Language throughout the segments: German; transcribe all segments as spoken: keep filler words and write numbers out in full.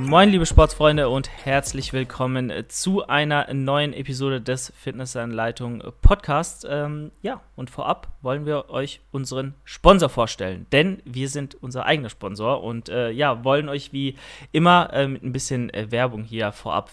Moin liebe Sportsfreunde und herzlich willkommen zu einer neuen Episode des Fitnessanleitung Podcast. Ähm, ja, und vorab wollen wir euch unseren Sponsor vorstellen, denn wir sind unser eigener Sponsor und äh, ja, wollen euch wie immer äh, mit ein bisschen äh, Werbung hier vorab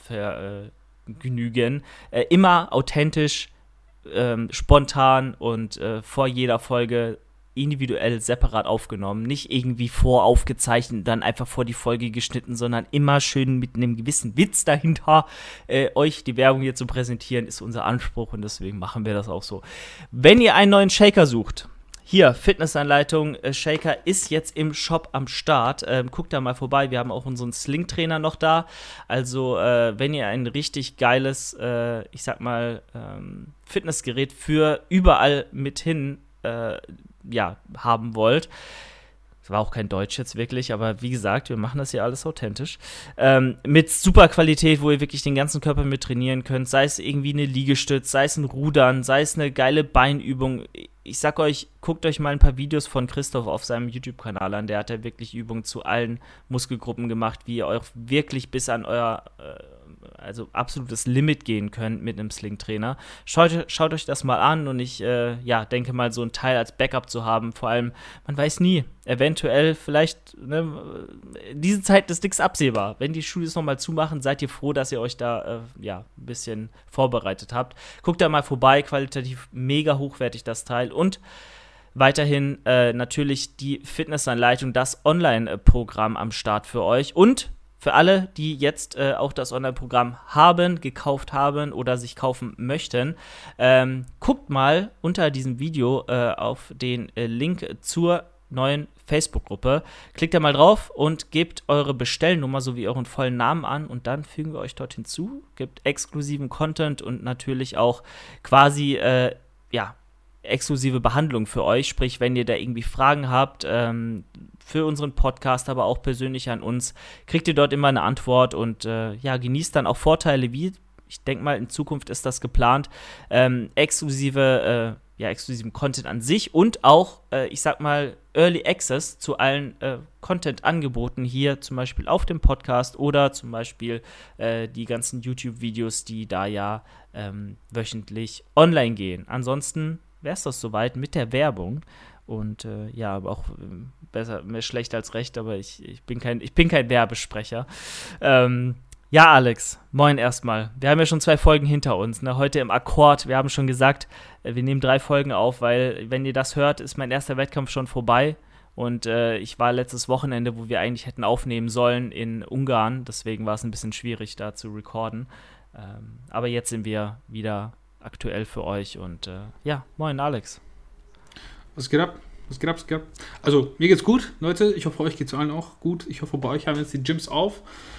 vergnügen. Äh, äh, immer authentisch, äh, spontan und äh, vor jeder Folge individuell separat aufgenommen, nicht irgendwie voraufgezeichnet und dann einfach vor die Folge geschnitten, sondern immer schön mit einem gewissen Witz dahinter äh, euch die Werbung hier zu präsentieren, ist unser Anspruch und deswegen machen wir das auch so. Wenn ihr einen neuen Shaker sucht, hier, Fitnessanleitung, äh, Shaker ist jetzt im Shop am Start. Ähm, guckt da mal vorbei, wir haben auch unseren Sling-Trainer noch da. Also, äh, wenn ihr ein richtig geiles, äh, ich sag mal, ähm, Fitnessgerät für überall mit hin äh, ja, haben wollt. Das war auch kein Deutsch jetzt wirklich, aber wie gesagt, wir machen das hier alles authentisch. Ähm, mit super Qualität, wo ihr wirklich den ganzen Körper mit trainieren könnt, sei es irgendwie eine Liegestütz, sei es ein Rudern, sei es eine geile Beinübung. Ich sag euch, guckt euch mal ein paar Videos von Christoph auf seinem YouTube-Kanal an, der hat ja wirklich Übungen zu allen Muskelgruppen gemacht, wie ihr euch wirklich bis an euer äh, also absolutes Limit gehen könnt mit einem Sling-Trainer. Schaut, schaut euch das mal an und ich äh, ja, denke mal, so ein Teil als Backup zu haben, vor allem, man weiß nie, eventuell vielleicht, ne, diese Zeit ist nichts absehbar. Wenn die Studios nochmal zumachen, seid ihr froh, dass ihr euch da äh, ja, ein bisschen vorbereitet habt. Guckt da mal vorbei, qualitativ mega hochwertig das Teil und weiterhin äh, natürlich die Fitnessanleitung, das Online-Programm am Start für euch und für alle, die jetzt äh, auch das Online-Programm haben, gekauft haben oder sich kaufen möchten, ähm, guckt mal unter diesem Video äh, auf den äh, Link zur neuen Facebook-Gruppe. Klickt da mal drauf und gebt eure Bestellnummer sowie euren vollen Namen an und dann fügen wir euch dort hinzu, gibt exklusiven Content und natürlich auch quasi, äh, ja, exklusive Behandlung für euch, sprich, wenn ihr da irgendwie Fragen habt, ähm, für unseren Podcast, aber auch persönlich an uns, kriegt ihr dort immer eine Antwort und äh, ja, genießt dann auch Vorteile wie, ich denke mal, in Zukunft ist das geplant, ähm, exklusive, äh, ja, exklusiven Content an sich und auch, äh, ich sag mal, Early Access zu allen äh, Content-Angeboten hier, zum Beispiel auf dem Podcast oder zum Beispiel äh, die ganzen YouTube-Videos, die da ja ähm, wöchentlich online gehen. Ansonsten wäre es das soweit mit der Werbung. Und äh, ja, aber auch äh, besser, mehr schlecht als recht, aber ich, ich, bin, kein, ich bin kein Werbesprecher. Ähm, ja, Alex, moin erstmal. Wir haben ja schon zwei Folgen hinter uns, ne? Heute im Akkord. Wir haben schon gesagt, äh, wir nehmen drei Folgen auf, weil, wenn ihr das hört, ist mein erster Wettkampf schon vorbei. Und äh, ich war letztes Wochenende, wo wir eigentlich hätten aufnehmen sollen, in Ungarn. Deswegen war es ein bisschen schwierig, da zu recorden. Ähm, aber jetzt sind wir wieder aktuell für euch. Und äh, ja, moin Alex. Was geht ab? Was geht ab? Was geht ab? Also, mir geht's gut, Leute. Ich hoffe, euch geht's allen auch gut. Ich hoffe, bei euch haben jetzt die Gyms auf.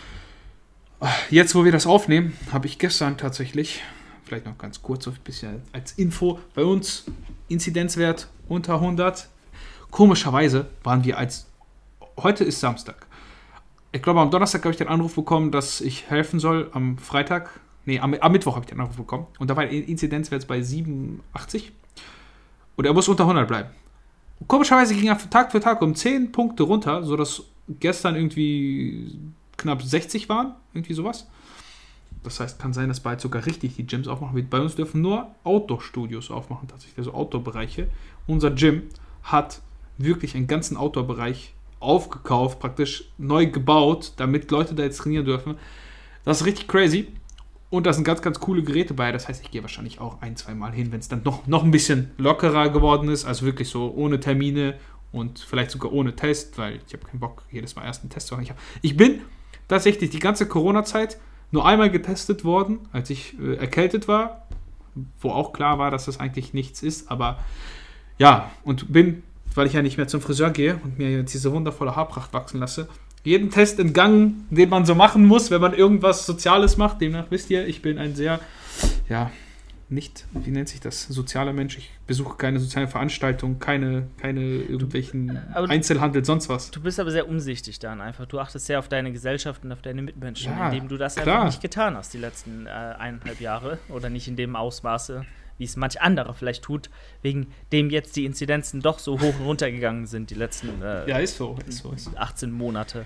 Jetzt, wo wir das aufnehmen, habe ich gestern tatsächlich, vielleicht noch ganz kurz, so ein bisschen als Info, bei uns Inzidenzwert unter hundert. Komischerweise waren wir als, heute ist Samstag. Ich glaube, am Donnerstag habe ich den Anruf bekommen, dass ich helfen soll. Am Freitag, nee, am, am Mittwoch habe ich den Anruf bekommen. Und da war der Inzidenzwert bei siebenundachtzig. Und er muss unter hundert bleiben. Und komischerweise ging er Tag für Tag um zehn Punkte runter, sodass gestern irgendwie knapp sechzig waren, irgendwie sowas. Das heißt, kann sein, dass bald sogar richtig die Gyms aufmachen. Bei uns dürfen nur Outdoor-Studios aufmachen, tatsächlich, also Outdoor-Bereiche. Unser Gym hat wirklich einen ganzen Outdoor-Bereich aufgekauft, praktisch neu gebaut, damit Leute da jetzt trainieren dürfen. Das ist richtig crazy. Und da sind ganz, ganz coole Geräte bei. Das heißt, ich gehe wahrscheinlich auch ein, zwei Mal hin, wenn es dann noch, noch ein bisschen lockerer geworden ist. Also wirklich so ohne Termine und vielleicht sogar ohne Test, weil ich habe keinen Bock, jedes Mal erst einen Test zu machen. Ich, hab, ich bin tatsächlich die ganze Corona-Zeit nur einmal getestet worden, als ich äh, erkältet war, wo auch klar war, dass das eigentlich nichts ist. Aber ja, und bin, weil ich ja nicht mehr zum Friseur gehe und mir jetzt diese wundervolle Haarpracht wachsen lasse, jeden Test entgangen, den man so machen muss, wenn man irgendwas Soziales macht. Demnach wisst ihr, ich bin ein sehr, ja, nicht, wie nennt sich das, sozialer Mensch. Ich besuche keine sozialen Veranstaltungen, keine, keine irgendwelchen du, Einzelhandel, sonst was. Du bist aber sehr umsichtig dann einfach. Du achtest sehr auf deine Gesellschaft und auf deine Mitmenschen, ja, indem du das klar. einfach nicht getan hast die letzten äh, eineinhalb Jahre oder nicht in dem Ausmaße, wie es manch andere vielleicht tut, wegen dem jetzt die Inzidenzen doch so hoch und runter gegangen sind, die letzten äh, ja, ist so, ist so, ist so. achtzehn Monate.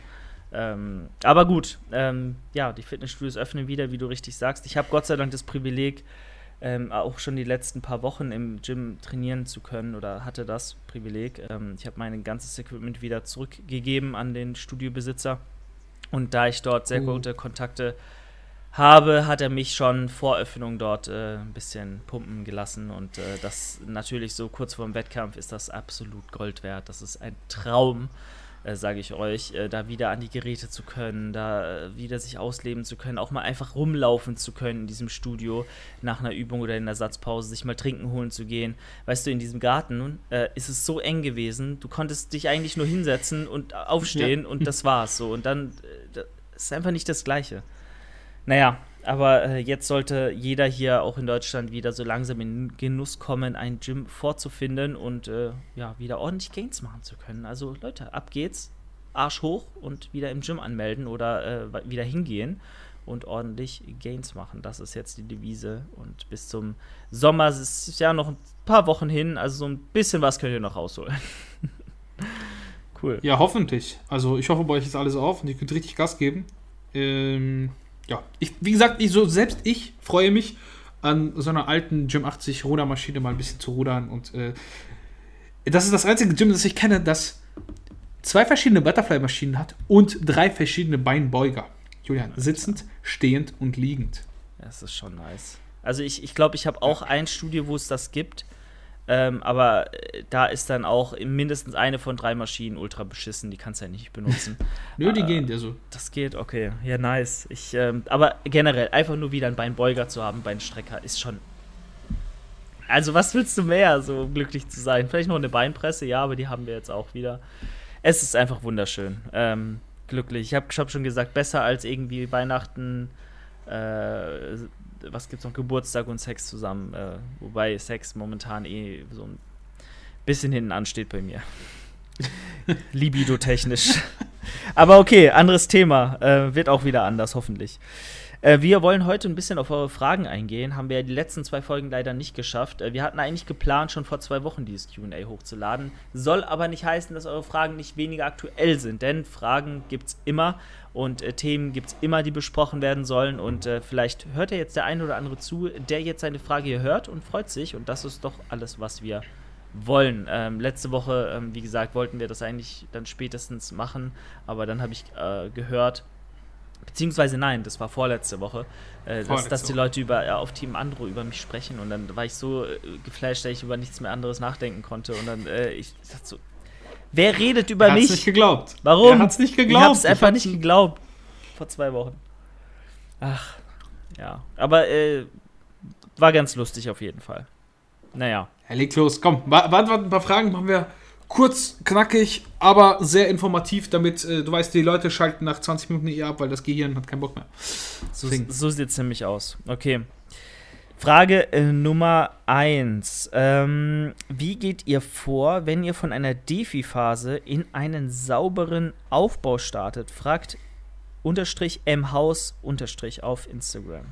Ähm, aber gut, ähm, ja, die Fitnessstudios öffnen wieder, wie du richtig sagst. Ich habe Gott sei Dank das Privileg, ähm, auch schon die letzten paar Wochen im Gym trainieren zu können oder hatte das Privileg. Ähm, ich habe mein ganzes Equipment wieder zurückgegeben an den Studiobesitzer und da ich dort sehr Uh. gute Kontakte habe, hat er mich schon vor Öffnung dort äh, ein bisschen pumpen gelassen und äh, das natürlich so kurz vor dem Wettkampf ist das absolut Gold wert. Das ist ein Traum, äh, sage ich euch, äh, da wieder an die Geräte zu können, da äh, wieder sich ausleben zu können, auch mal einfach rumlaufen zu können in diesem Studio nach einer Übung oder in der Satzpause, sich mal trinken holen zu gehen. Weißt du, in diesem Garten äh, ist es so eng gewesen, du konntest dich eigentlich nur hinsetzen und aufstehen ja. und das war's so und dann äh, das ist einfach nicht das Gleiche. Naja, aber äh, jetzt sollte jeder hier auch in Deutschland wieder so langsam in Genuss kommen, ein Gym vorzufinden und äh, ja, wieder ordentlich Gains machen zu können. Also Leute, ab geht's, Arsch hoch und wieder im Gym anmelden oder äh, wieder hingehen und ordentlich Gains machen. Das ist jetzt die Devise und bis zum Sommer ist es ja noch ein paar Wochen hin, also so ein bisschen was könnt ihr noch rausholen. Cool. Ja, hoffentlich. Also ich hoffe, bei euch ist alles auf und ihr könnt richtig Gas geben. Ähm... Ja, ich, wie gesagt, ich, so, selbst ich freue mich, an so einer alten Gym achtzig Rudermaschine mal ein bisschen zu rudern. Und äh, das ist das einzige Gym, das ich kenne, das zwei verschiedene Butterfly-Maschinen hat und drei verschiedene Beinbeuger. Julian, sitzend, stehend und liegend. Das ist schon nice. Also ich glaube, ich, glaub, ich habe auch ein Studio, wo es das gibt. Ähm, aber äh, da ist dann auch mindestens eine von drei Maschinen ultra beschissen, die kannst du ja nicht benutzen. Nö, die äh, gehen, also. Das geht, okay. Ja, nice. Ich, ähm, aber generell, einfach nur wieder einen Beinbeuger zu haben, Beinstrecker, ist schon. Also, was willst du mehr, so um glücklich zu sein? Vielleicht noch eine Beinpresse, ja, aber die haben wir jetzt auch wieder. Es ist einfach wunderschön. Ähm, glücklich. Ich habe hab schon gesagt, besser als irgendwie Weihnachten, äh, was gibt's noch, Geburtstag und Sex zusammen, äh, wobei Sex momentan eh so ein bisschen hinten ansteht bei mir. Libido-technisch. Aber okay, anderes Thema, äh, wird auch wieder anders, hoffentlich. Äh, wir wollen heute ein bisschen auf eure Fragen eingehen, haben wir ja die letzten zwei Folgen leider nicht geschafft. Äh, wir hatten eigentlich geplant, schon vor zwei Wochen dieses Q und A hochzuladen, soll aber nicht heißen, dass eure Fragen nicht weniger aktuell sind, denn Fragen gibt's immer und äh, Themen gibt's immer, die besprochen werden sollen und äh, vielleicht hört ja jetzt der ein oder andere zu, der jetzt seine Frage hier hört und freut sich und das ist doch alles, was wir wollen. Ähm, letzte Woche, ähm, wie gesagt, wollten wir das eigentlich dann spätestens machen, aber dann habe ich äh, gehört, beziehungsweise nein, das war vorletzte Woche, äh, dass, dass die Leute über, äh, auf Team Andro über mich sprechen und dann war ich so äh, geflasht, dass ich über nichts mehr anderes nachdenken konnte und dann, äh, ich dachte so, wer redet über er mich? Er hat's nicht geglaubt. Warum? Er hat's nicht geglaubt. Ich hab's einfach ich nicht geglaubt. Vor zwei Wochen. Ach, ja. Aber, äh, war ganz lustig auf jeden Fall. Naja. Ja, leg los, komm, warte, warte, ein paar Fragen machen wir kurz, knackig, aber sehr informativ, damit, äh, du weißt, die Leute schalten nach zwanzig Minuten eh ab, weil das Gehirn hat keinen Bock mehr. So, so sieht es nämlich aus. Okay. Frage äh, Nummer eins. Ähm, wie geht ihr vor, wenn ihr von einer Defi-Phase in einen sauberen Aufbau startet? Fragt unterstrich mhaus unterstrich auf Instagram.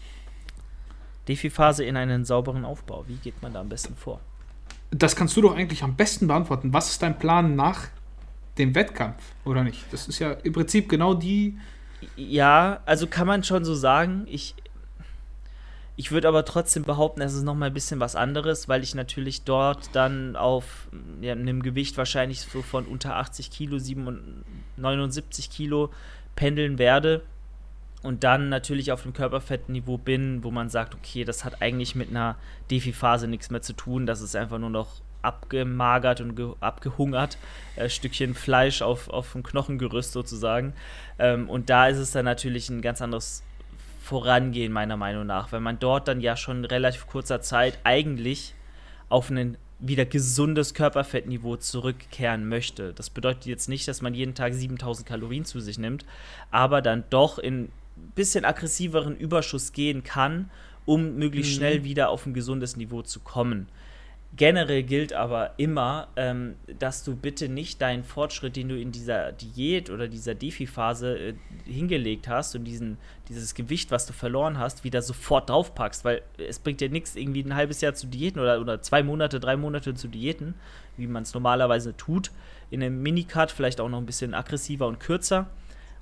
Defi-Phase in einen sauberen Aufbau. Wie geht man da am besten vor? Das kannst du doch eigentlich am besten beantworten. Was ist dein Plan nach dem Wettkampf, oder nicht? Das ist ja im Prinzip genau die... Ja, also kann man schon so sagen. Ich, ich würde aber trotzdem behaupten, es ist noch mal ein bisschen was anderes, weil ich natürlich dort dann auf ja, einem Gewicht wahrscheinlich so von unter achtzig Kilo, neunundsiebzig Kilo pendeln werde. Und dann natürlich auf dem Körperfettniveau bin, wo man sagt, okay, das hat eigentlich mit einer Defi-Phase nichts mehr zu tun. Das ist einfach nur noch abgemagert und ge- abgehungert. Äh, Stückchen Fleisch auf, auf dem Knochengerüst sozusagen. Ähm, und da ist es dann natürlich ein ganz anderes Vorangehen, meiner Meinung nach. Weil man dort dann ja schon in relativ kurzer Zeit eigentlich auf ein wieder gesundes Körperfettniveau zurückkehren möchte. Das bedeutet jetzt nicht, dass man jeden Tag siebentausend Kalorien zu sich nimmt, aber dann doch in bisschen aggressiveren Überschuss gehen kann, um möglichst mhm. schnell wieder auf ein gesundes Niveau zu kommen. Generell gilt aber immer, ähm, dass du bitte nicht deinen Fortschritt, den du in dieser Diät oder dieser Defi-Phase äh, hingelegt hast und diesen, dieses Gewicht, was du verloren hast, wieder sofort draufpackst, weil es bringt dir nichts, irgendwie ein halbes Jahr zu diäten oder, oder zwei Monate, drei Monate zu diäten, wie man es normalerweise tut, in einem Minicut vielleicht auch noch ein bisschen aggressiver und kürzer,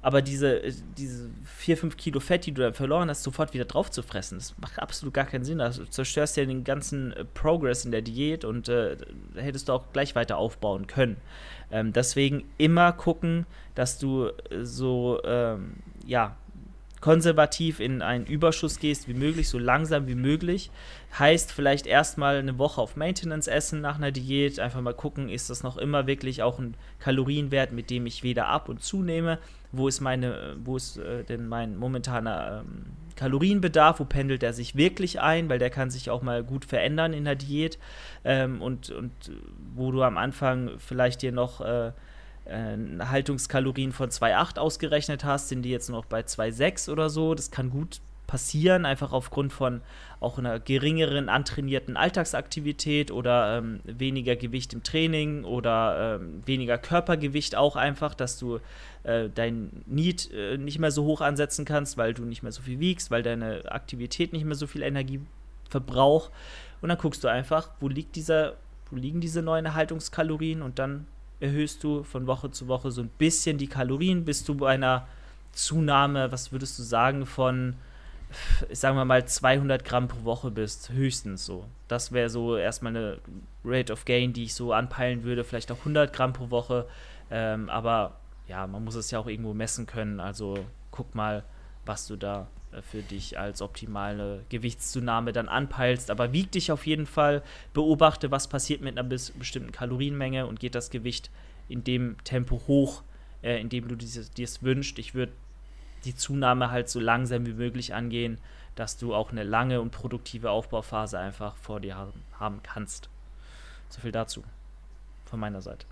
aber diese, diese vier, fünf Kilo Fett, die du dann verloren hast, sofort wieder drauf zu fressen, das macht absolut gar keinen Sinn. Also, du zerstörst ja den ganzen äh, Progress in der Diät und äh, hättest du auch gleich weiter aufbauen können. Ähm, deswegen immer gucken, dass du äh, so, ähm, ja, konservativ in einen Überschuss gehst wie möglich, so langsam wie möglich. Heißt vielleicht erstmal eine Woche auf Maintenance essen nach einer Diät, einfach mal gucken, ist das noch immer wirklich auch ein Kalorienwert, mit dem ich weder ab- und zunehme, wo ist meine, wo ist äh, denn mein momentaner ähm, Kalorienbedarf, wo pendelt er sich wirklich ein, weil der kann sich auch mal gut verändern in der Diät ähm, und, und wo du am Anfang vielleicht dir noch äh, Haltungskalorien von zwei Komma acht ausgerechnet hast, sind die jetzt noch bei zwei Komma sechs oder so. Das kann gut passieren, einfach aufgrund von auch einer geringeren antrainierten Alltagsaktivität oder ähm, weniger Gewicht im Training oder ähm, weniger Körpergewicht auch einfach, dass du äh, dein Need äh, nicht mehr so hoch ansetzen kannst, weil du nicht mehr so viel wiegst, weil deine Aktivität nicht mehr so viel Energie verbraucht. Und dann guckst du einfach, wo liegt dieser, wo liegen diese neuen Haltungskalorien und dann erhöhst du von Woche zu Woche so ein bisschen die Kalorien, bis du bei einer Zunahme, was würdest du sagen, von, sagen wir mal, zweihundert Gramm pro Woche bist, höchstens so. Das wäre so erstmal eine Rate of Gain, die ich so anpeilen würde, vielleicht auch hundert Gramm pro Woche, ähm, aber ja, man muss es ja auch irgendwo messen können, also guck mal, was du da für dich als optimale Gewichtszunahme dann anpeilst, aber wieg dich auf jeden Fall, beobachte, was passiert mit einer bis, bestimmten Kalorienmenge und geht das Gewicht in dem Tempo hoch, äh, in dem du dir es wünschst. Ich würde die Zunahme halt so langsam wie möglich angehen, dass du auch eine lange und produktive Aufbauphase einfach vor dir haben, haben kannst. So viel dazu von meiner Seite.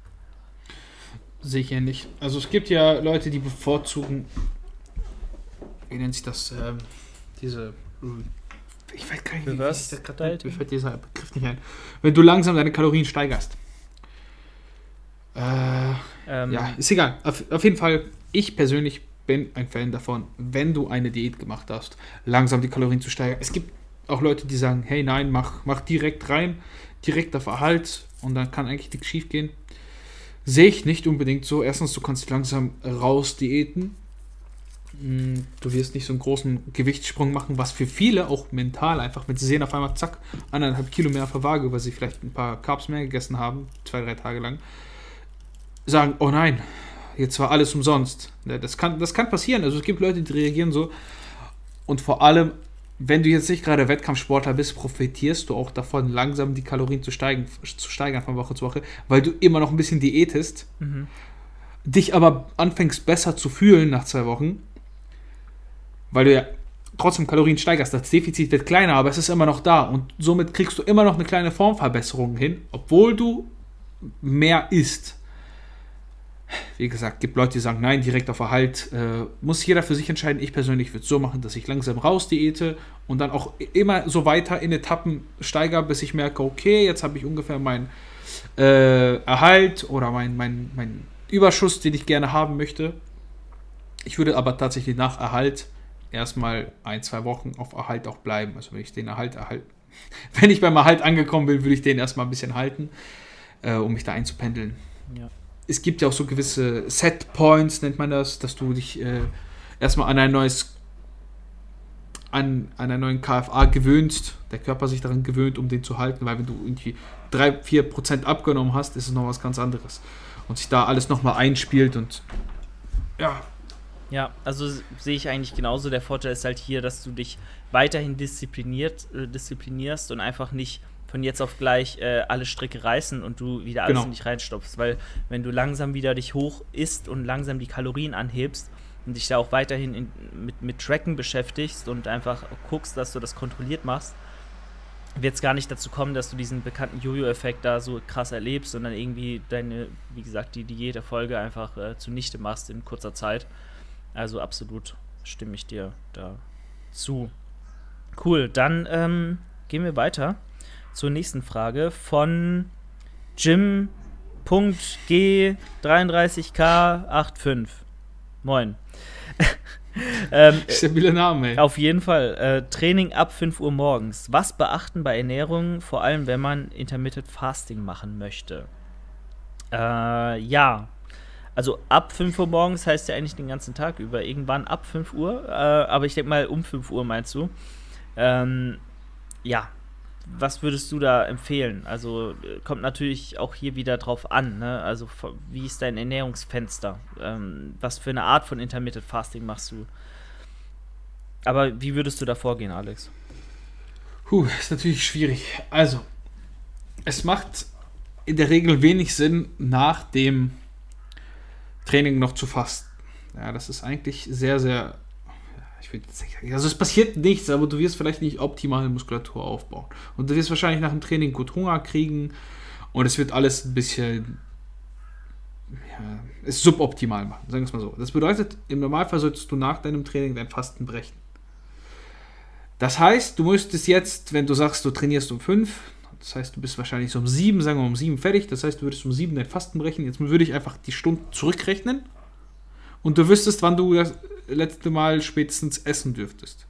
Sehe ich ähnlich. Also es gibt ja Leute, die bevorzugen, wie nennt sich das, ähm, diese, ich weiß gar nicht, wie, wie ich das gerade, mir fällt dieser Begriff nicht ein. Wenn du langsam deine Kalorien steigerst. Äh, ähm. Ja, ist egal. Auf, auf jeden Fall, ich persönlich bin ein Fan davon, wenn du eine Diät gemacht hast, langsam die Kalorien zu steigern. Es gibt auch Leute, die sagen, hey, nein, mach, mach direkt rein, direkt auf Erhalt und dann kann eigentlich nichts schief gehen. Sehe ich nicht unbedingt so. Erstens, du kannst langsam raus diäten. Du wirst nicht so einen großen Gewichtssprung machen, was für viele auch mental einfach, wenn sie sehen auf einmal, zack, anderthalb Kilo mehr auf der Waage, weil sie vielleicht ein paar Carbs mehr gegessen haben, zwei, drei Tage lang, sagen, oh nein, jetzt war alles umsonst. Das kann, das kann passieren, also es gibt Leute, die reagieren so und vor allem, wenn du jetzt nicht gerade Wettkampfsportler bist, profitierst du auch davon, langsam die Kalorien zu, steigen, zu steigern von Woche zu Woche, weil du immer noch ein bisschen diätest, mhm. dich aber anfängst besser zu fühlen nach zwei Wochen, weil du ja trotzdem Kalorien steigerst. Das Defizit wird kleiner, aber es ist immer noch da. Und somit kriegst du immer noch eine kleine Formverbesserung hin, obwohl du mehr isst. Wie gesagt, gibt Leute, die sagen, nein, direkt auf Erhalt. Äh, muss jeder für sich entscheiden. Ich persönlich würde es so machen, dass ich langsam raus diete und dann auch immer so weiter in Etappen steigere, bis ich merke, okay, jetzt habe ich ungefähr meinen äh, Erhalt oder meinen mein, mein Überschuss, den ich gerne haben möchte. Ich würde aber tatsächlich nach Erhalt erstmal ein, zwei Wochen auf Erhalt auch bleiben. Also wenn ich den Erhalt erhalten, wenn ich beim Erhalt angekommen bin, würde ich den erstmal ein bisschen halten, äh, um mich da einzupendeln. Ja. Es gibt ja auch so gewisse Set-Points, nennt man das, dass du dich äh, erstmal an ein neues, an, an einen neuen K F A gewöhnst, der Körper sich daran gewöhnt, um den zu halten, weil wenn du irgendwie drei bis vier Prozent abgenommen hast, ist es noch was ganz anderes. Und sich da alles nochmal einspielt und ja. Ja, also sehe ich eigentlich genauso. Der Vorteil ist halt hier, dass du dich weiterhin diszipliniert, äh, disziplinierst und einfach nicht von jetzt auf gleich äh, alle Stricke reißen und du wieder alles genau. in dich reinstopfst. Weil wenn du langsam wieder dich hoch isst und langsam die Kalorien anhebst und dich da auch weiterhin in, mit, mit Tracken beschäftigst und einfach guckst, dass du das kontrolliert machst, wird es gar nicht dazu kommen, dass du diesen bekannten Jojo-Effekt da so krass erlebst und dann irgendwie deine, wie gesagt, die Diäterfolge einfach äh, zunichte machst in kurzer Zeit. Also absolut stimme ich dir da zu. Cool, dann ähm, gehen wir weiter zur nächsten Frage von Jim G dreiunddreißig K fünfundachtzig. Moin. ähm, Stabile Namen, ey. Auf jeden Fall. Äh, Training ab fünf Uhr morgens. Was beachten bei Ernährung, vor allem wenn man Intermittent Fasting machen möchte? Äh, ja. Also ab fünf Uhr morgens heißt ja eigentlich den ganzen Tag über. Irgendwann ab fünf Uhr. Äh, aber ich denke mal um fünf Uhr meinst du. Ähm, ja, was würdest du da empfehlen? Also kommt natürlich auch hier wieder drauf an, ne? Also wie ist dein Ernährungsfenster? Ähm, was für eine Art von Intermittent Fasting machst du? Aber wie würdest du da vorgehen, Alex? Puh, ist natürlich schwierig. Also, es macht in der Regel wenig Sinn, nach dem Training noch zu fasten. Ja, das ist eigentlich sehr, sehr, ich würde sagen, also es passiert nichts, aber du wirst vielleicht nicht optimale Muskulatur aufbauen. Und du wirst wahrscheinlich nach dem Training gut Hunger kriegen und es wird alles ein bisschen, ja, es suboptimal machen, sagen wir es mal so. Das bedeutet, im Normalfall solltest du nach deinem Training dein Fasten brechen. Das heißt, du müsstest jetzt, wenn du sagst, du trainierst um fünf, das heißt, du bist wahrscheinlich so um sieben, sagen wir um sieben fertig, das heißt, du würdest um sieben dein Fasten brechen, jetzt würde ich einfach die Stunden zurückrechnen und du wüsstest, wann du das letzte Mal spätestens essen dürftest.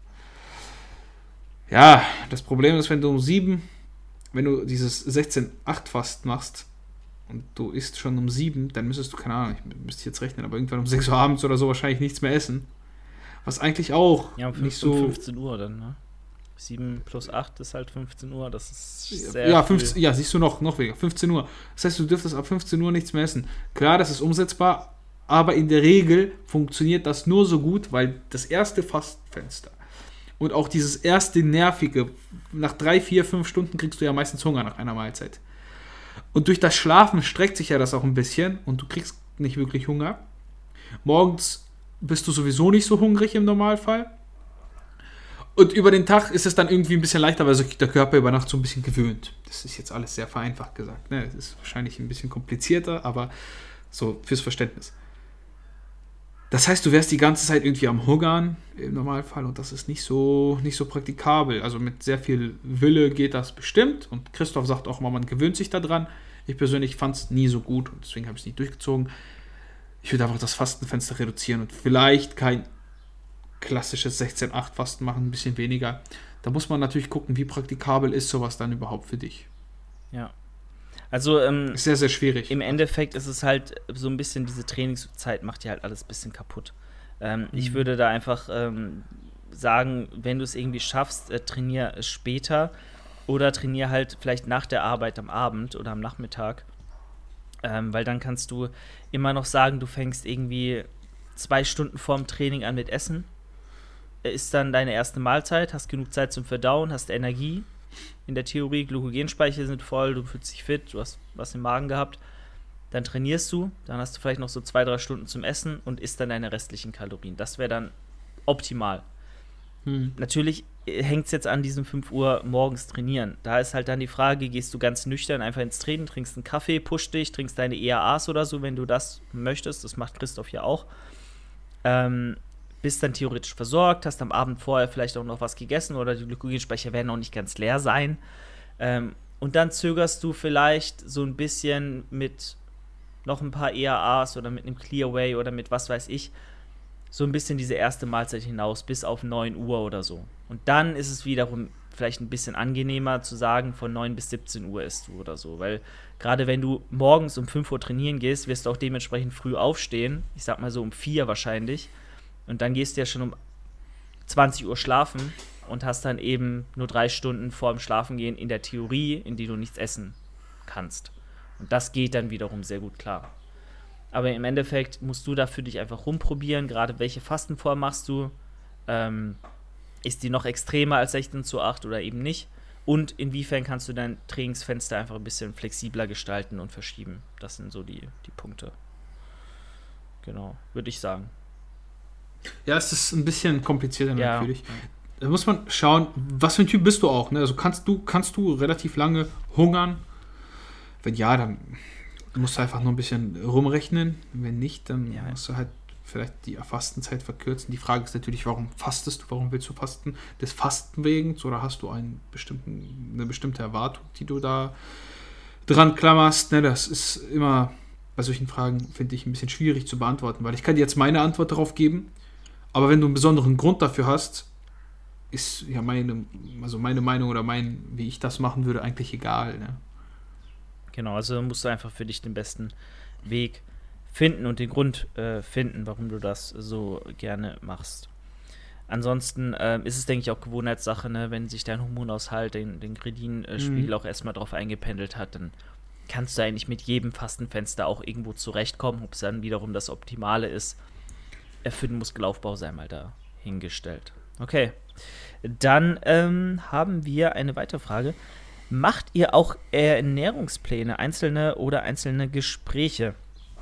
Ja, das Problem ist, wenn du um sieben, wenn du dieses sechzehn acht Fasten machst und du isst schon um sieben, dann müsstest du, keine Ahnung, ich müsste jetzt rechnen, aber irgendwann um sechs Uhr abends oder so wahrscheinlich nichts mehr essen. Was eigentlich auch ja, um nicht so... fünfzehn Uhr dann, ne? sieben plus acht ist halt fünfzehn Uhr, das ist sehr ja, fünfzehn, ja, siehst du noch, noch weniger, fünfzehn Uhr. Das heißt, du dürftest ab fünfzehn Uhr nichts mehr essen. Klar, das ist umsetzbar, aber in der Regel funktioniert das nur so gut, weil das erste Fastenfenster und auch dieses erste nervige, nach drei, vier, fünf Stunden kriegst du ja meistens Hunger nach einer Mahlzeit. Und durch das Schlafen streckt sich ja das auch ein bisschen und du kriegst nicht wirklich Hunger. Morgens bist du sowieso nicht so hungrig im Normalfall. Und über den Tag ist es dann irgendwie ein bisschen leichter, weil sich der Körper über Nacht so ein bisschen gewöhnt. Das ist jetzt alles sehr vereinfacht gesagt. Ne? Das ist wahrscheinlich ein bisschen komplizierter, aber so fürs Verständnis. Das heißt, du wärst die ganze Zeit irgendwie am Hungern im Normalfall und das ist nicht so, nicht so praktikabel. Also mit sehr viel Wille geht das bestimmt und Christoph sagt auch immer, man gewöhnt sich daran. Ich persönlich fand es nie so gut und deswegen habe ich es nicht durchgezogen. Ich würde einfach das Fastenfenster reduzieren und vielleicht kein klassisches sechzehn acht Fasten machen, ein bisschen weniger. Da muss man natürlich gucken, wie praktikabel ist sowas dann überhaupt für dich. Ja. Also ähm, ist sehr, sehr schwierig. Im Endeffekt ist es halt so ein bisschen, diese Trainingszeit macht dir halt alles ein bisschen kaputt. Ähm, mhm. Ich würde da einfach ähm, sagen, wenn du es irgendwie schaffst, äh, trainier später oder trainier halt vielleicht nach der Arbeit am Abend oder am Nachmittag. Ähm, weil dann kannst du immer noch sagen, du fängst irgendwie zwei Stunden vorm Training an mit Essen. Ist dann deine erste Mahlzeit, hast genug Zeit zum Verdauen, hast Energie. In der Theorie, Glykogenspeicher sind voll, du fühlst dich fit, du hast was im Magen gehabt. Dann trainierst du, dann hast du vielleicht noch so zwei, drei Stunden zum Essen und isst dann deine restlichen Kalorien. Das wäre dann optimal. Hm. Natürlich hängt es jetzt an diesem fünf Uhr morgens trainieren. Da ist halt dann die Frage, gehst du ganz nüchtern einfach ins Training, trinkst einen Kaffee, pusht dich, trinkst deine E A As oder so, wenn du das möchtest. Das macht Christoph ja auch. Ähm, bist dann theoretisch versorgt, hast am Abend vorher vielleicht auch noch was gegessen oder die Glykogenspeicher werden auch nicht ganz leer sein. Ähm, und dann zögerst du vielleicht so ein bisschen mit noch ein paar E A As oder mit einem Clearway oder mit was weiß ich, so ein bisschen diese erste Mahlzeit hinaus, bis auf neun Uhr oder so. Und dann ist es wiederum vielleicht ein bisschen angenehmer zu sagen, von neun bis siebzehn Uhr isst du oder so. Weil gerade wenn du morgens um fünf Uhr trainieren gehst, wirst du auch dementsprechend früh aufstehen. Ich sag mal so um vier wahrscheinlich. Und dann gehst du ja schon um zwanzig Uhr schlafen und hast dann eben nur drei Stunden vor dem Schlafengehen in der Theorie, in die du nichts essen kannst. Und das geht dann wiederum sehr gut klar. Aber im Endeffekt musst du da für dich einfach rumprobieren, gerade welche Fastenform machst du. Ähm, ist die noch extremer als sechzehn zu acht oder eben nicht? Und inwiefern kannst du dein Trainingsfenster einfach ein bisschen flexibler gestalten und verschieben? Das sind so die, die Punkte. Genau, würde ich sagen. Ja, es ist ein bisschen komplizierter ja. natürlich. Da muss man schauen, was für ein Typ bist du auch. Ne? Also kannst du, kannst du relativ lange hungern? Wenn ja, dann musst du einfach nur ein bisschen rumrechnen. Wenn nicht, dann ja. musst du halt vielleicht die Fastenzeit verkürzen. Die Frage ist natürlich, warum fastest du? Warum willst du fasten? Des Fasten wegen? Oder hast du einen bestimmten, eine bestimmte Erwartung, die du da dran klammerst? Ne? Das ist immer bei solchen Fragen, finde ich, ein bisschen schwierig zu beantworten, weil ich kann dir jetzt meine Antwort darauf geben, aber wenn du einen besonderen Grund dafür hast, ist ja meine, also meine Meinung oder mein, wie ich das machen würde, eigentlich egal. Ne? Genau, also musst du einfach für dich den besten Weg finden und den Grund äh, finden, warum du das so gerne machst. Ansonsten äh, ist es, denke ich, auch Gewohnheitssache, ne? Wenn sich dein Hormonaushalt, den, den Kreatinspiegel mhm. auch erstmal drauf eingependelt hat, dann kannst du eigentlich mit jedem Fastenfenster auch irgendwo zurechtkommen. Ob es dann wiederum das Optimale ist, äh, für den Muskelaufbau sei mal da hingestellt. Okay, dann ähm, haben wir eine weitere Frage. Macht ihr auch Ernährungspläne, einzelne oder einzelne Gespräche?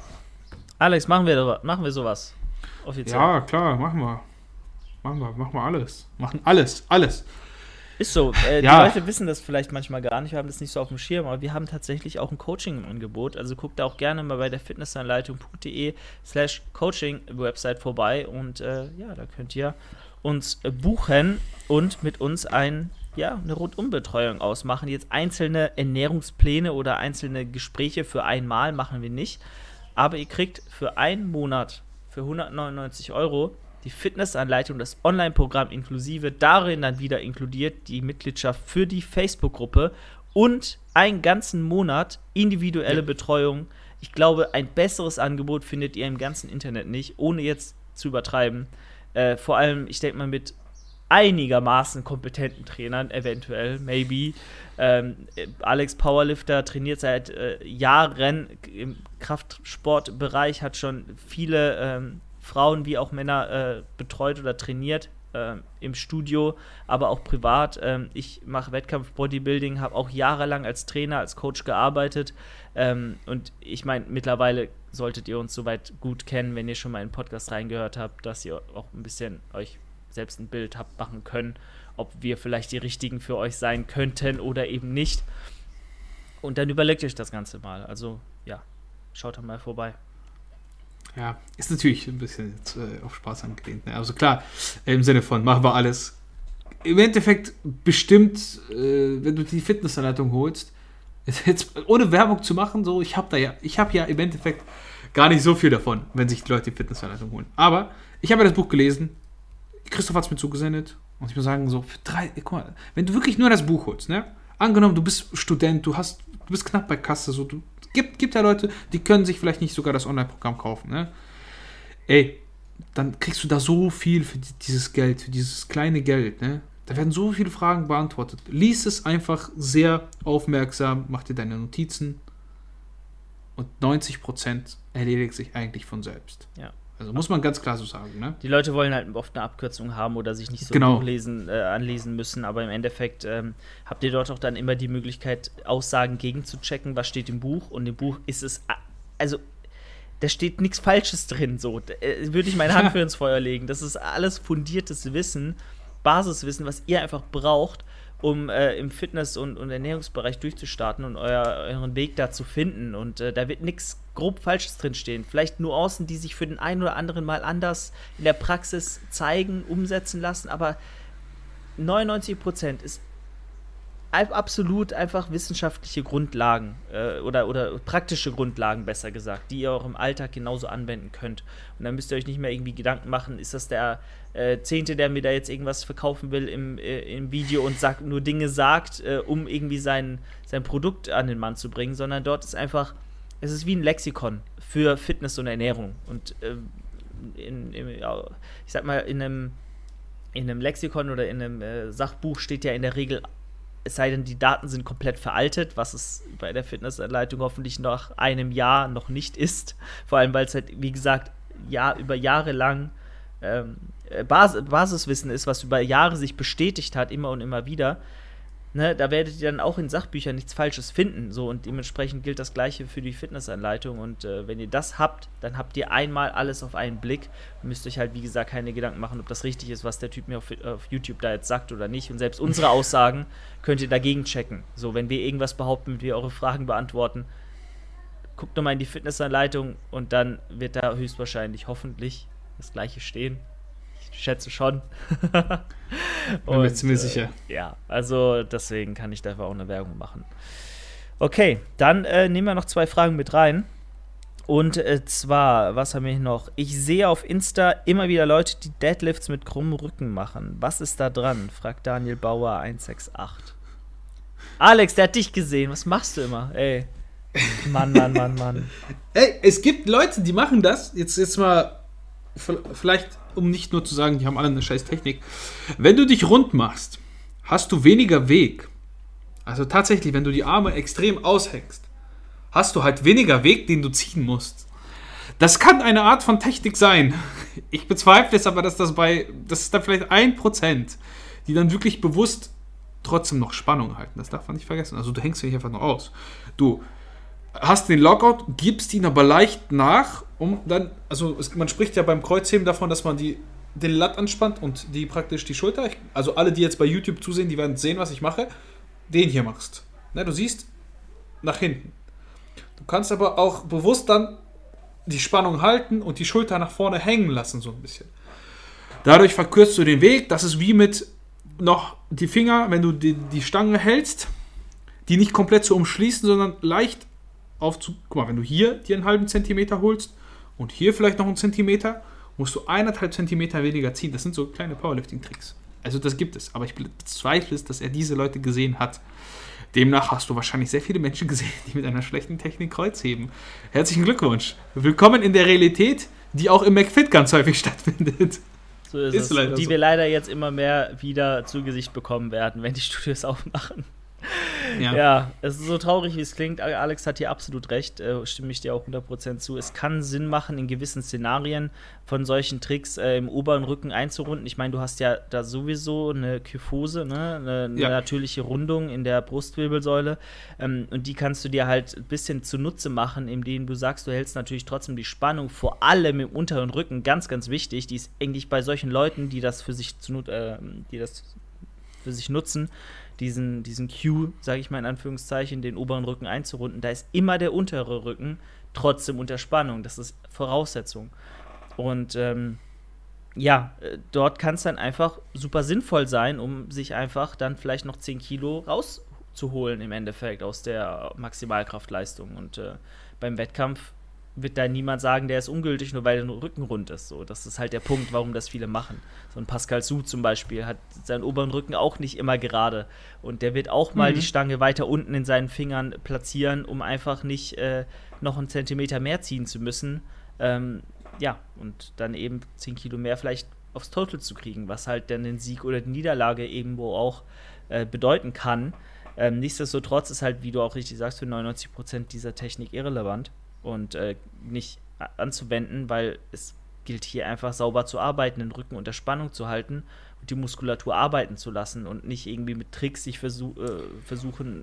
Alex, machen wir, machen wir sowas? Offiziell. Ja, klar, machen wir. Machen wir, machen wir alles. Machen alles, alles. Ist so. Äh, ja. Die Leute wissen das vielleicht manchmal gar nicht, wir haben das nicht so auf dem Schirm, aber wir haben tatsächlich auch ein Coaching im Angebot. Also guckt da auch gerne mal bei der fitnessanleitung.de slash Coaching Website vorbei und äh, ja, da könnt ihr uns äh, buchen und mit uns ein, ja, eine Rundumbetreuung ausmachen. Jetzt einzelne Ernährungspläne oder einzelne Gespräche für einmal machen wir nicht, aber ihr kriegt für einen Monat für hundertneunundneunzig Euro die Fitnessanleitung, das Online-Programm inklusive, darin dann wieder inkludiert die Mitgliedschaft für die Facebook-Gruppe und einen ganzen Monat individuelle ja. Betreuung. Ich glaube, ein besseres Angebot findet ihr im ganzen Internet nicht, ohne jetzt zu übertreiben. Äh, vor allem, ich denke mal, mit einigermaßen kompetenten Trainern, eventuell, maybe. Ähm, Alex Powerlifter trainiert seit äh, Jahren im Kraftsportbereich, hat schon viele ähm, Frauen wie auch Männer äh, betreut oder trainiert äh, im Studio, aber auch privat. Ähm, ich mache Wettkampf-Bodybuilding, habe auch jahrelang als Trainer, als Coach gearbeitet. Ähm, und ich meine, mittlerweile solltet ihr uns soweit gut kennen, wenn ihr schon mal in den Podcast reingehört habt, dass ihr auch ein bisschen euch selbst ein Bild habt machen können, ob wir vielleicht die Richtigen für euch sein könnten oder eben nicht. Und dann überlegt euch das Ganze mal. Also ja, schaut da mal vorbei. Ja, ist natürlich ein bisschen jetzt, äh, auf Spaß angelehnt. Ne? Also klar, äh, im Sinne von, machen wir alles. Im Endeffekt bestimmt, äh, wenn du die Fitnessanleitung holst, jetzt ohne Werbung zu machen, so, ich habe da ja, ich habe ja im Endeffekt gar nicht so viel davon, wenn sich die Leute die Fitnessanleitung holen. Aber ich habe ja das Buch gelesen, Christoph hat es mir zugesendet und ich muss sagen, so, für drei, guck mal, wenn du wirklich nur das Buch holst, ne? Angenommen, du bist Student, du hast, du bist knapp bei Kasse, so, du Gibt, gibt ja Leute, die können sich vielleicht nicht sogar das Online-Programm kaufen, ne? Ey, dann kriegst du da so viel für dieses Geld, für dieses kleine Geld, ne? Da werden so viele Fragen beantwortet. Lies es einfach sehr aufmerksam, mach dir deine Notizen und neunzig Prozent erledigt sich eigentlich von selbst. Ja. Also muss man ganz klar so sagen, ne? Die Leute wollen halt oft eine Abkürzung haben oder sich nicht so genau. lesen, äh, anlesen müssen, aber im Endeffekt ähm, habt ihr dort auch dann immer die Möglichkeit, Aussagen gegenzuchecken, was steht im Buch. Und im Buch ist es, also da steht nichts Falsches drin, so. Da, äh, würde ich meine Hand für ins Feuer legen. Das ist alles fundiertes Wissen, Basiswissen, was ihr einfach braucht, um äh, im Fitness- und, und Ernährungsbereich durchzustarten und euer, euren Weg da zu finden. Und äh, da wird nichts grob Falsches drinstehen. Vielleicht Nuancen, die sich für den einen oder anderen mal anders in der Praxis zeigen, umsetzen lassen, aber neunundneunzig Prozent ist absolut einfach wissenschaftliche Grundlagen äh, oder, oder praktische Grundlagen, besser gesagt, die ihr auch im Alltag genauso anwenden könnt. Und dann müsst ihr euch nicht mehr irgendwie Gedanken machen, ist das der äh, Zehnte, der mir da jetzt irgendwas verkaufen will im, äh, im Video und sagt, nur Dinge sagt, äh, um irgendwie sein, sein Produkt an den Mann zu bringen, sondern dort ist einfach, es ist wie ein Lexikon für Fitness und Ernährung. Und äh, in, in, ich sag mal, in einem, in einem Lexikon oder in einem äh, Sachbuch steht ja in der Regel, es sei denn, die Daten sind komplett veraltet, was es bei der Fitnessanleitung hoffentlich nach einem Jahr noch nicht ist. Vor allem, weil es halt, wie gesagt, Jahr, über Jahre lang ähm, Bas- Basiswissen ist, was über Jahre sich bestätigt hat, immer und immer wieder. Ne, da werdet ihr dann auch in Sachbüchern nichts Falsches finden. So, und dementsprechend gilt das Gleiche für die Fitnessanleitung. Und äh, wenn ihr das habt, dann habt ihr einmal alles auf einen Blick. Ihr müsst euch halt, wie gesagt, keine Gedanken machen, ob das richtig ist, was der Typ mir auf, auf YouTube da jetzt sagt oder nicht. Und selbst unsere Aussagen könnt ihr dagegen checken. So, wenn wir irgendwas behaupten und wir eure Fragen beantworten, guckt nochmal in die Fitnessanleitung und dann wird da höchstwahrscheinlich, hoffentlich, das Gleiche stehen. Ich schätze schon. Bin mir ziemlich sicher. Äh, ja, also deswegen kann ich dafür auch eine Werbung machen. Okay, dann äh, nehmen wir noch zwei Fragen mit rein. Und äh, zwar, was haben wir hier noch? Ich sehe auf Insta immer wieder Leute, die Deadlifts mit krummem Rücken machen. Was ist da dran? Fragt Daniel Bauer eins sechs acht. Alex, der hat dich gesehen. Was machst du immer? Ey. Mann, Mann, Mann, Mann. Ey, es gibt Leute, die machen das, jetzt, jetzt mal, vielleicht, um nicht nur zu sagen, die haben alle eine scheiß Technik. Wenn du dich rund machst, hast du weniger Weg. Also tatsächlich, wenn du die Arme extrem aushängst, hast du halt weniger Weg, den du ziehen musst. Das kann eine Art von Technik sein. Ich bezweifle es aber, dass das bei, das ist dann vielleicht ein Prozent, die dann wirklich bewusst trotzdem noch Spannung halten. Das darf man nicht vergessen. Also du hängst dich einfach noch aus. Du hast den Lockout, gibst ihn aber leicht nach, um dann, also es, man spricht ja beim Kreuzheben davon, dass man die, den Lat anspannt und die praktisch die Schulter, ich, also alle, die jetzt bei YouTube zusehen, die werden sehen, was ich mache, den hier machst. Ne, du siehst, nach hinten. Du kannst aber auch bewusst dann die Spannung halten und die Schulter nach vorne hängen lassen, so ein bisschen. Dadurch verkürzt du den Weg. Das ist wie mit noch die Finger, wenn du die, die Stange hältst, die nicht komplett zu umschließen, sondern leicht aufzu... Guck mal, wenn du hier dir einen halben Zentimeter holst und hier vielleicht noch einen Zentimeter, musst du eineinhalb Zentimeter weniger ziehen. Das sind so kleine Powerlifting-Tricks. Also das gibt es. Aber ich bezweifle es, dass er diese Leute gesehen hat. Demnach hast du wahrscheinlich sehr viele Menschen gesehen, die mit einer schlechten Technik Kreuzheben. Herzlichen Glückwunsch. Willkommen in der Realität, die auch im McFit ganz häufig stattfindet. So ist, ist es. Die so. Wir leider jetzt immer mehr wieder zu Gesicht bekommen werden, wenn die Studios aufmachen. Ja. ja, es ist so traurig, wie es klingt. Alex hat hier absolut recht, äh, stimme ich dir auch hundert Prozent zu. Es kann Sinn machen, in gewissen Szenarien von solchen Tricks äh, im oberen Rücken einzurunden. Ich meine, du hast ja da sowieso eine Kyphose, ne? eine, eine ja. natürliche Rundung in der Brustwirbelsäule. Ähm, und die kannst du dir halt ein bisschen zunutze machen, indem du sagst, du hältst natürlich trotzdem die Spannung, vor allem im unteren Rücken, ganz, ganz wichtig. Die ist eigentlich bei solchen Leuten, die das für sich, zu, äh, die das für sich nutzen, diesen, diesen Cue, sage ich mal in Anführungszeichen, den oberen Rücken einzurunden, da ist immer der untere Rücken trotzdem unter Spannung. Das ist Voraussetzung. Und ähm, ja, dort kann es dann einfach super sinnvoll sein, um sich einfach dann vielleicht noch zehn Kilo rauszuholen im Endeffekt aus der Maximalkraftleistung. Und äh, beim Wettkampf wird da niemand sagen, der ist ungültig, nur weil der Rücken rund ist. So, das ist halt der Punkt, warum das viele machen. So ein Pascal Su zum Beispiel hat seinen oberen Rücken auch nicht immer gerade. Und der wird auch mal mhm. die Stange weiter unten in seinen Fingern platzieren, um einfach nicht äh, noch einen Zentimeter mehr ziehen zu müssen. Ähm, ja, und dann eben zehn Kilo mehr vielleicht aufs Total zu kriegen, was halt dann den Sieg oder die Niederlage irgendwo auch äh, bedeuten kann. Ähm, nichtsdestotrotz ist halt, wie du auch richtig sagst, für neunundneunzig Prozent dieser Technik irrelevant und äh, nicht anzuwenden, weil es gilt hier einfach sauber zu arbeiten, den Rücken unter Spannung zu halten und die Muskulatur arbeiten zu lassen und nicht irgendwie mit Tricks sich versuch, äh, versuchen,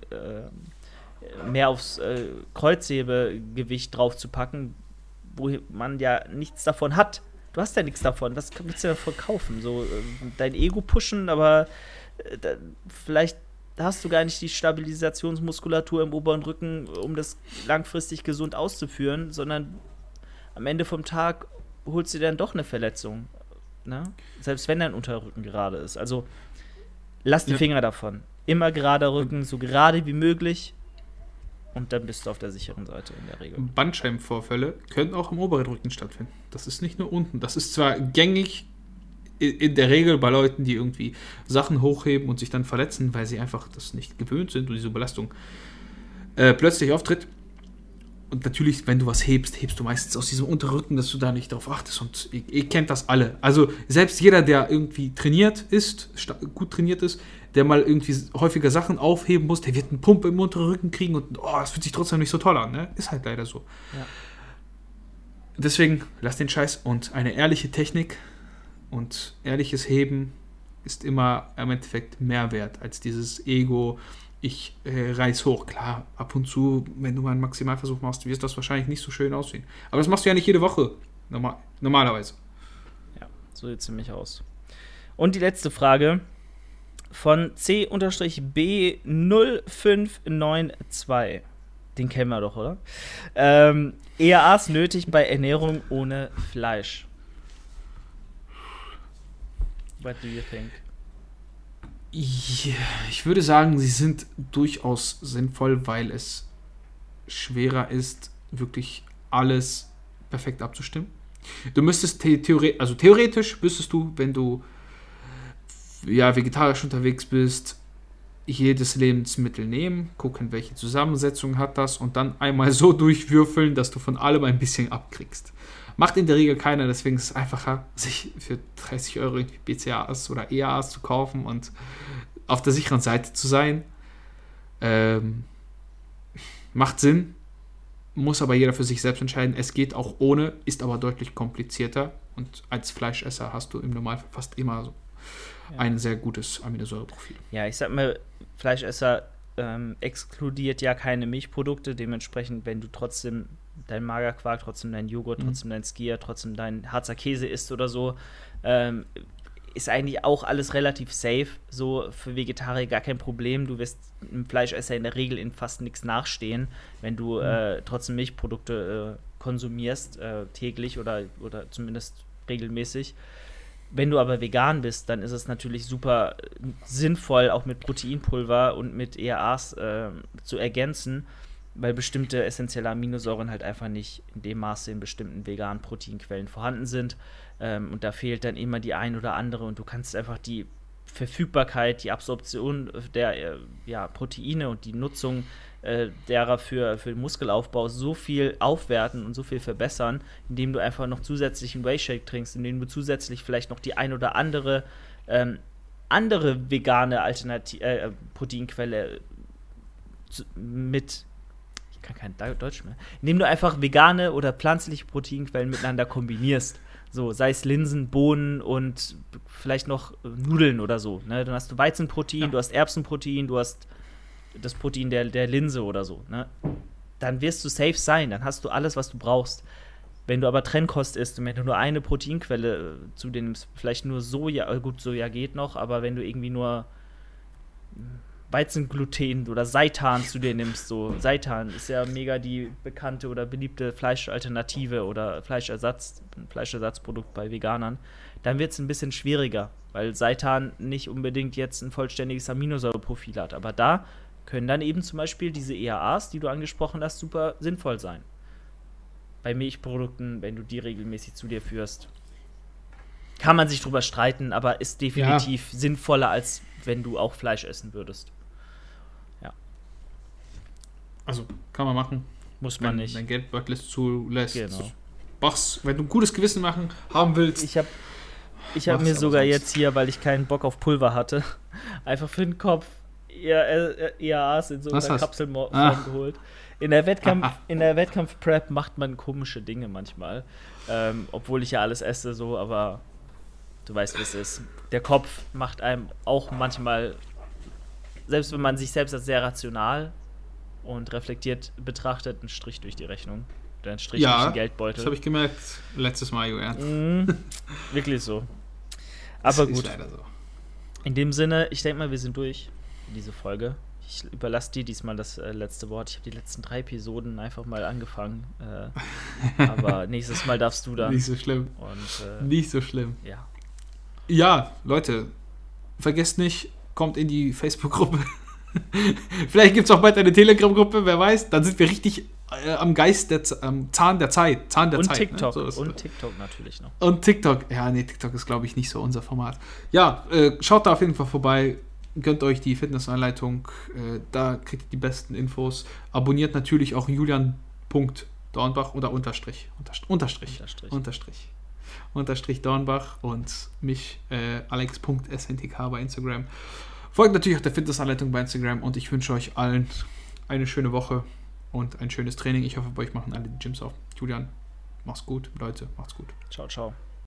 äh, mehr aufs äh, Kreuzhebegewicht drauf zu packen, wo man ja nichts davon hat. Du hast ja nichts davon, das kannst du ja davon kaufen. So, äh, dein Ego pushen, aber äh, da, vielleicht hast du gar nicht die Stabilisationsmuskulatur im oberen Rücken, um das langfristig gesund auszuführen, sondern am Ende vom Tag holst du dir dann doch eine Verletzung. Ne? Selbst wenn dein Unterrücken gerade ist. Also lass die ja. Finger davon. Immer gerader Rücken, so gerade wie möglich. Und dann bist du auf der sicheren Seite in der Regel. Bandscheibenvorfälle können auch im oberen Rücken stattfinden. Das ist nicht nur unten. Das ist zwar gängig in der Regel bei Leuten, die irgendwie Sachen hochheben und sich dann verletzen, weil sie einfach das nicht gewöhnt sind und diese Belastung äh, plötzlich auftritt. Und natürlich, wenn du was hebst, hebst du meistens aus diesem Unterrücken, dass du da nicht darauf achtest. Und ihr, ihr kennt das alle. Also selbst jeder, der irgendwie trainiert ist, gut trainiert ist, der mal irgendwie häufiger Sachen aufheben muss, der wird einen Pump im unteren Rücken kriegen und oh, das fühlt sich trotzdem nicht so toll an. Ne? Ist halt leider so. Ja. Deswegen, lass den Scheiß und eine ehrliche Technik und ehrliches Heben ist immer im Endeffekt mehr wert als dieses Ego, ich äh, reiß hoch. Klar, ab und zu, wenn du mal einen Maximalversuch machst, wird das wahrscheinlich nicht so schön aussehen. Aber das machst du ja nicht jede Woche, normal, normalerweise. Ja, so sieht es ziemlich aus. Und die letzte Frage von C B null fünf neun zwei. Den kennen wir doch, oder? Ähm, E A As nötig bei Ernährung ohne Fleisch. What do you think? Ich würde sagen, sie sind durchaus sinnvoll, weil es schwerer ist, wirklich alles perfekt abzustimmen. Du müsstest theoretisch, also theoretisch müsstest du, wenn du ja vegetarisch unterwegs bist, jedes Lebensmittel nehmen, gucken, welche Zusammensetzung hat das und dann einmal so durchwürfeln, dass du von allem ein bisschen abkriegst. Macht in der Regel keiner, deswegen ist es einfacher, sich für dreißig Euro B C A As oder E A As zu kaufen und auf der sicheren Seite zu sein. Ähm, macht Sinn, muss aber jeder für sich selbst entscheiden. Es geht auch ohne, ist aber deutlich komplizierter und als Fleischesser hast du im Normalfall fast immer so ja. ein sehr gutes Aminosäureprofil. Ja, ich sag mal, Fleischesser ähm, exkludiert ja keine Milchprodukte, dementsprechend, wenn du trotzdem dein Magerquark, trotzdem dein Joghurt, mhm. trotzdem dein Skier, trotzdem dein Harzer Käse isst oder so, ähm, ist eigentlich auch alles relativ safe, so für Vegetarier gar kein Problem. Du wirst einem Fleischesser in der Regel in fast nichts nachstehen, wenn du mhm. äh, trotzdem Milchprodukte äh, konsumierst, äh, täglich oder, oder zumindest regelmäßig. Wenn du aber vegan bist, dann ist es natürlich super sinnvoll, auch mit Proteinpulver und mit E A As äh, zu ergänzen, weil bestimmte essentielle Aminosäuren halt einfach nicht in dem Maße in bestimmten veganen Proteinquellen vorhanden sind. Ähm, und da fehlt dann immer die ein oder andere und du kannst einfach die Verfügbarkeit, die Absorption der äh, ja, Proteine und die Nutzung äh, derer für, für den Muskelaufbau so viel aufwerten und so viel verbessern, indem du einfach noch zusätzlich einen Whey-Shake trinkst, indem du zusätzlich vielleicht noch die ein oder andere ähm, andere vegane Alternati- äh, Proteinquelle zu, mit ich kann kein Deutsch mehr, indem du einfach vegane oder pflanzliche Proteinquellen miteinander kombinierst. So, sei es Linsen, Bohnen und vielleicht noch Nudeln oder so. Ne? Dann hast du Weizenprotein, ja. du hast Erbsenprotein, du hast das Protein der, der Linse oder so. Ne? Dann wirst du safe sein, dann hast du alles, was du brauchst. Wenn du aber Trennkost isst und wenn du nur eine Proteinquelle zu dir nimmst, vielleicht nur Soja, gut, Soja geht noch, aber wenn du irgendwie nur Weizengluten oder Seitan zu dir nimmst, so Seitan ist ja mega die bekannte oder beliebte Fleischalternative oder Fleischersatz, Fleischersatzprodukt bei Veganern, dann wird es ein bisschen schwieriger, weil Seitan nicht unbedingt jetzt ein vollständiges Aminosäureprofil hat, aber da können dann eben zum Beispiel diese E A As, die du angesprochen hast, super sinnvoll sein. Bei Milchprodukten, wenn du die regelmäßig zu dir führst, kann man sich drüber streiten, aber ist definitiv ja. sinnvoller, als wenn du auch Fleisch essen würdest. Ja. Also, kann man machen. Muss man wenn nicht. Dein Geldbeutel es zulässt. Genau. Mach's, wenn du ein gutes Gewissen machen haben willst. Ich habe ich hab mir sogar sonst. jetzt hier, weil ich keinen Bock auf Pulver hatte, einfach für den Kopf E A As in so einer Kapselform ah. geholt. In der Wettkampf, in der Wettkampf-Prep macht man komische Dinge manchmal. Ähm, obwohl ich ja alles esse, so, aber du weißt, wie es ist. Der Kopf macht einem auch manchmal, selbst wenn man sich selbst als sehr rational und reflektiert betrachtet, einen Strich durch die Rechnung. Oder einen Strich ja, durch den Geldbeutel. Das habe ich gemerkt letztes Mal, Julian. Mm, wirklich so. Aber das gut. Ist leider so. In dem Sinne, ich denke mal, wir sind durch für diese Folge. Ich überlasse dir diesmal das äh, letzte Wort. Ich habe die letzten drei Episoden einfach mal angefangen. Äh, aber nächstes Mal darfst du dann. Nicht so schlimm. Und, äh, Nicht so schlimm. Ja. Ja, Leute, vergesst nicht, kommt in die Facebook-Gruppe. Vielleicht gibt es auch bald eine Telegram-Gruppe, wer weiß. Dann sind wir richtig äh, am Geist, der am Zahn der Zeit. Zahn der und Zeit. TikTok. Ne? So und TikTok natürlich noch. Und TikTok. Ja, nee, TikTok ist, glaube ich, nicht so unser Format. Ja, äh, schaut da auf jeden Fall vorbei. Gönnt euch die Fitnessanleitung. Äh, da kriegt ihr die besten Infos. Abonniert natürlich auch Julian.Dornbach oder Unterstrich. Unterstrich. Unterstrich. Unterstrich. Unterstrich. Unterstrich Dornbach und mich äh, alex.sntk bei Instagram. Folgt natürlich auch der Fitnessanleitung bei Instagram und ich wünsche euch allen eine schöne Woche und ein schönes Training. Ich hoffe, bei euch machen alle die Gyms auf. Julian, mach's gut, Leute, macht's gut. Ciao, ciao.